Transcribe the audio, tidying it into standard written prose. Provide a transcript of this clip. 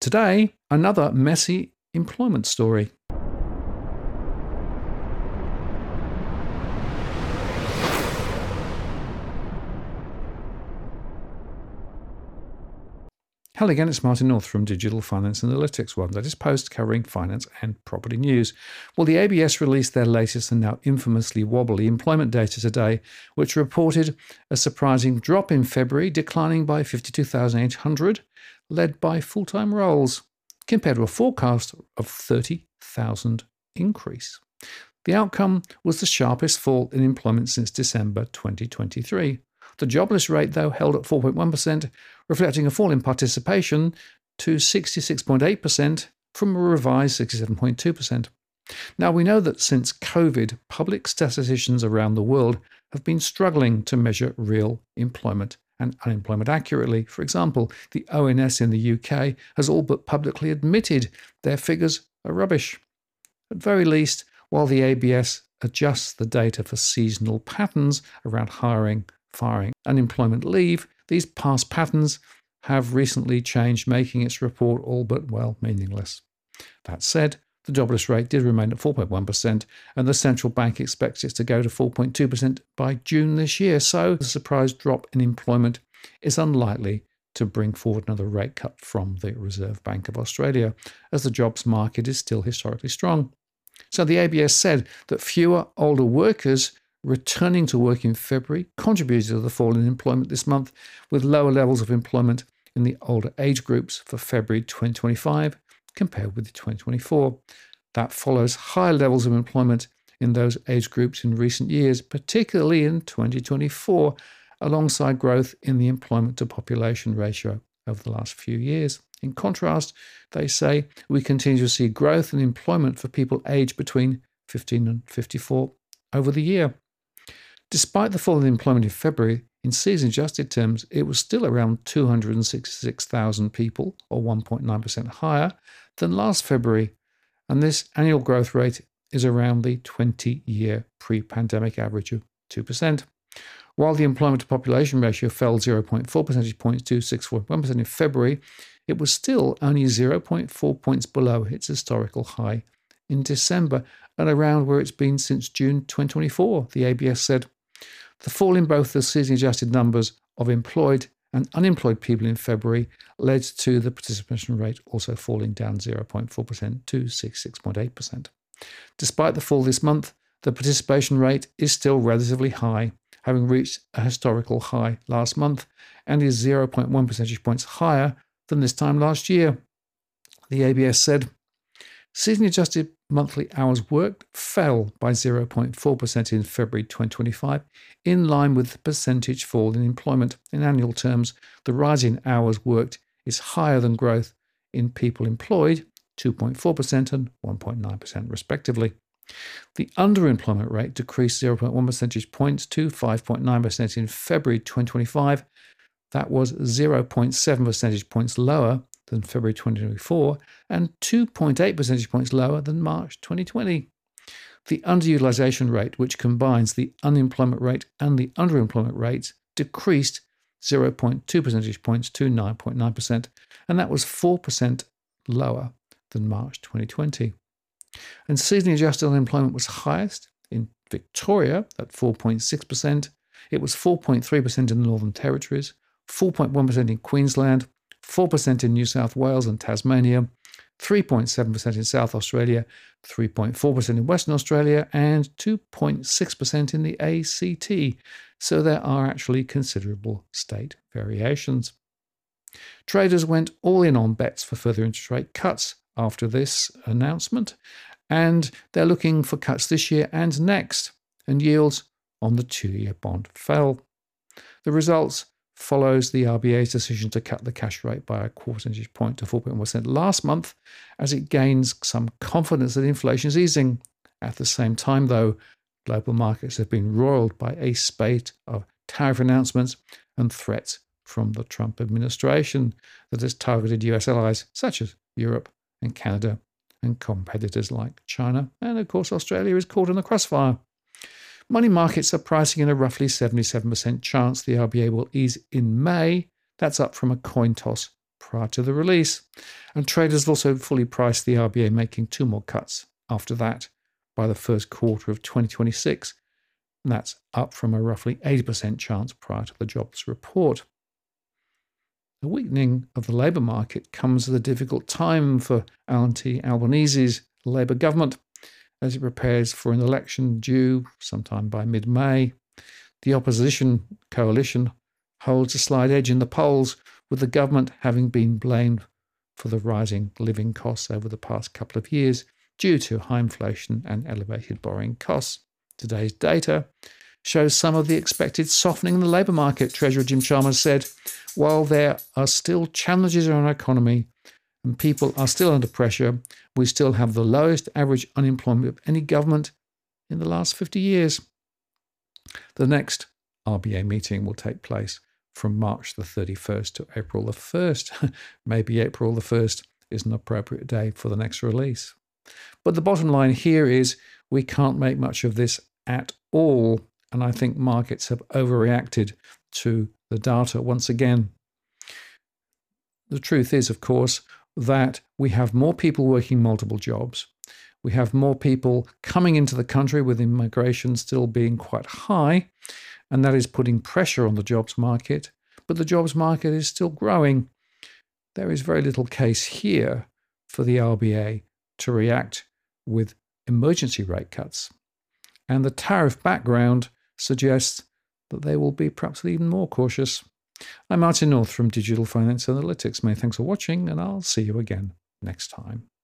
today, another messy employment story. Hello again, it's Martin North from Digital Finance Analytics, one that is post covering finance and property news. Well, the ABS released their latest and now infamously wobbly employment data today, which reported a surprising drop in February, declining by 52,800, led by full-time roles, compared to a forecast of 30,000 increase. The outcome was the sharpest fall in employment since December 2023. The jobless rate, though, held at 4.1%, reflecting a fall in participation to 66.8% from a revised 67.2%. Now, we know that since COVID, public statisticians around the world have been struggling to measure real employment and unemployment accurately. For example, the ONS in the UK has all but publicly admitted their figures are rubbish. At very least, while the ABS adjusts the data for seasonal patterns around hiring, firing, and employment leave, these past patterns have recently changed, making its report all but, meaningless. That said, the jobless rate did remain at 4.1%, and the central bank expects it to go to 4.2% by June this year, so the surprise drop in employment is unlikely to bring forward another rate cut from the Reserve Bank of Australia, as the jobs market is still historically strong. So the ABS said that fewer older workers returning to work in February contributed to the fall in employment this month, with lower levels of employment in the older age groups for February 2025 compared with 2024. That follows higher levels of employment in those age groups in recent years, particularly in 2024, alongside growth in the employment to population ratio over the last few years. In contrast, they say we continue to see growth in employment for people aged between 15 and 54 over the year. Despite the fall in employment in February, in season-adjusted terms, it was still around 266,000 people, or 1.9% higher than last February, and this annual growth rate is around the 20-year pre-pandemic average of 2%. While the employment to population ratio fell 0.4 percentage points to 6.1% in February, it was still only 0.4 points below its historical high in December, and around where it's been since June 2024, the ABS said. The fall in both the season-adjusted numbers of employed and unemployed people in February led to the participation rate also falling down 0.4% to 66.8%. Despite the fall this month, the participation rate is still relatively high, having reached a historical high last month, and is 0.1 percentage points higher than this time last year. The ABS said, season-adjusted monthly hours worked fell by 0.4% in February 2025, in line with the percentage fall in employment. In annual terms, the rise in hours worked is higher than growth in people employed, 2.4% and 1.9% respectively. The underemployment rate decreased 0.1 percentage points to 5.9% in February 2025. That was 0.7 percentage points lower than February 2024 and 2.8 percentage points lower than March 2020. The underutilization rate, which combines the unemployment rate and the underemployment rates, decreased 0.2 percentage points to 9.9%, and that was 4% lower than March 2020. And seasonally adjusted unemployment was highest in Victoria at 4.6%. It was 4.3% in the Northern Territories, 4.1% in Queensland, 4% in New South Wales and Tasmania, 3.7% in South Australia, 3.4% in Western Australia, and 2.6% in the ACT. So there are actually considerable state variations. Traders went all in on bets for further interest rate cuts after this announcement, and they're looking for cuts this year and next, and yields on the 2-year bond fell. The results follows the RBA's decision to cut the cash rate by a quarter percentage point to 4.1% last month, as it gains some confidence that inflation is easing. At the same time, though, global markets have been roiled by a spate of tariff announcements and threats from the Trump administration that has targeted US allies such as Europe and Canada and competitors like China. And of course, Australia is caught in the crossfire. Money markets are pricing in a roughly 77% chance the RBA will ease in May. That's up from a coin toss prior to the release. And traders have also fully priced the RBA making 2 more cuts after that by the first quarter of 2026. And that's up from a roughly 80% chance prior to the jobs report. The weakening of the labour market comes at a difficult time for Anthony Albanese's Labour government as it prepares for an election due sometime by mid-May. The opposition coalition holds a slight edge in the polls, with the government having been blamed for the rising living costs over the past couple of years due to high inflation and elevated borrowing costs. Today's data shows some of the expected softening in the labour market, Treasurer Jim Chalmers said. While there are still challenges in our economy and people are still under pressure, we still have the lowest average unemployment of any government in the last 50 years. The next RBA meeting will take place from March the 31st to April the 1st. Maybe April the 1st is an appropriate day for the next release. But the bottom line here is we can't make much of this at all. And I think markets have overreacted to the data once again. The truth is, of course, that we have more people working multiple jobs. We have more people coming into the country with immigration still being quite high, and that is putting pressure on the jobs market. But the jobs market is still growing. There is very little case here for the RBA to react with emergency rate cuts. And the tariff background suggests that they will be perhaps even more cautious. I'm Martin North from Digital Finance Analytics. Many thanks for watching, and I'll see you again next time.